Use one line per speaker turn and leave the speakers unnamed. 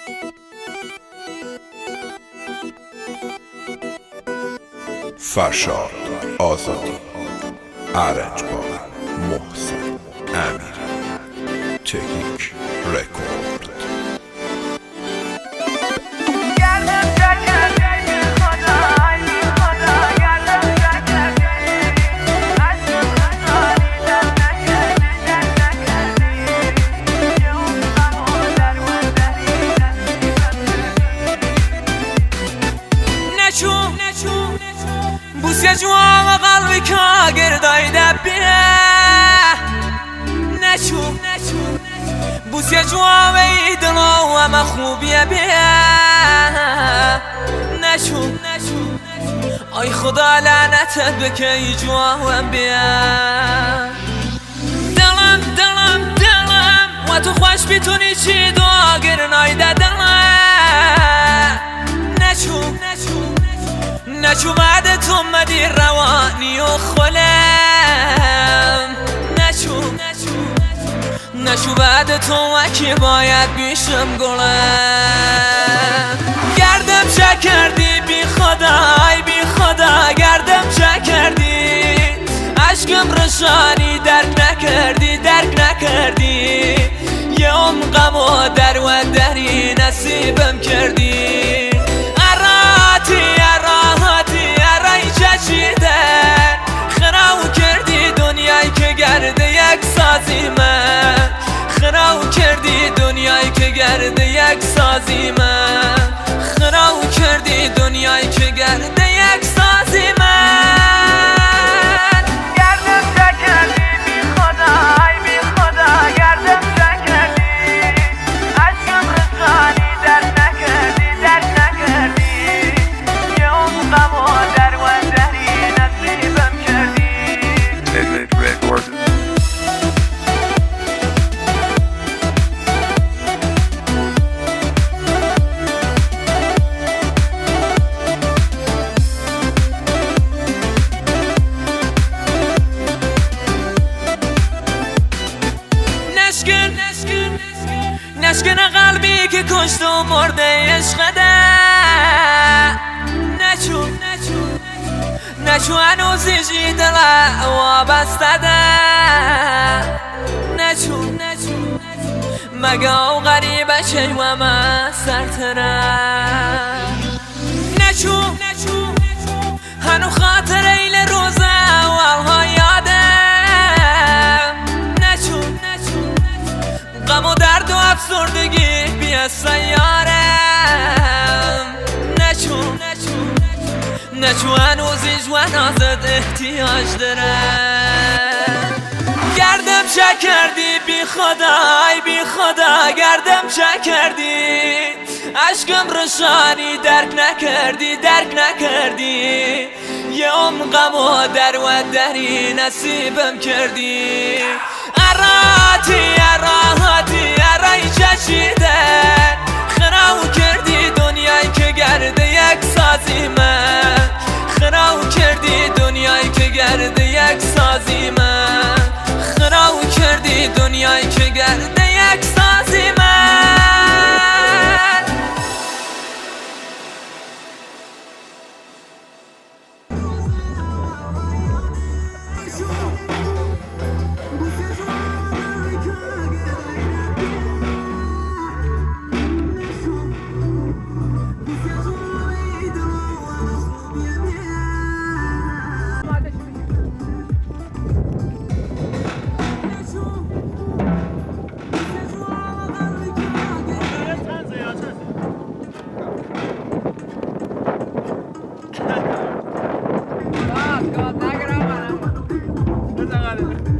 فرشاد آزادی، ارنجبار محسن امیری، تکنیک رکورد.
بوسه جوام قلبی که گردایده بیه نچو بوسه جوام ایدلو و ما خوبیه بیه نچو آی خدا لعنتت بکی جوام بیه دلم و تو خوش بیتونی چی دو گرنایده دلم نچو بعد تو مدی روانی و خلم نچو بعد تو وکی باید بیشم گلم گردم چه کردی بی خدا گردم چه کردی عشقم رشانی درک نکردی یه غم و در و دری نصیبم کردی خراو کردی دنیایی که گرده یک سازی من خراو کردی دنیایی که گرده یک سازی من خراو کردی دنیایی که گرده یک سازی من گردم چه کردی بی خدا گردم چه کردی عشقم رسانی در نکردی یه غم و در و دری نصیبم کردی نشکن قلبی که کشت و مرده عشقده نچو هنوزی دل وابسته ده نچو مگه او غریبه شی و من سرترم نچو هنو خاطر ایل روزه و الها یادم نچو غم و درد و افسردگی بیا سیارم نچو هنوزی جوان آزد احتیاج دارم گردم چه کردی بی خدا گردم چه کردی عشقم رشانی درک نکردی یه غم و در و دری نصیبم کردی ارای چشیدن خراو کردی دنیایی که گرده یک سازی من خراو کردی دنیایی که گرده یک سازی من خراو کردی دنیایی که گرده یک سازی من
God, knock it out, man.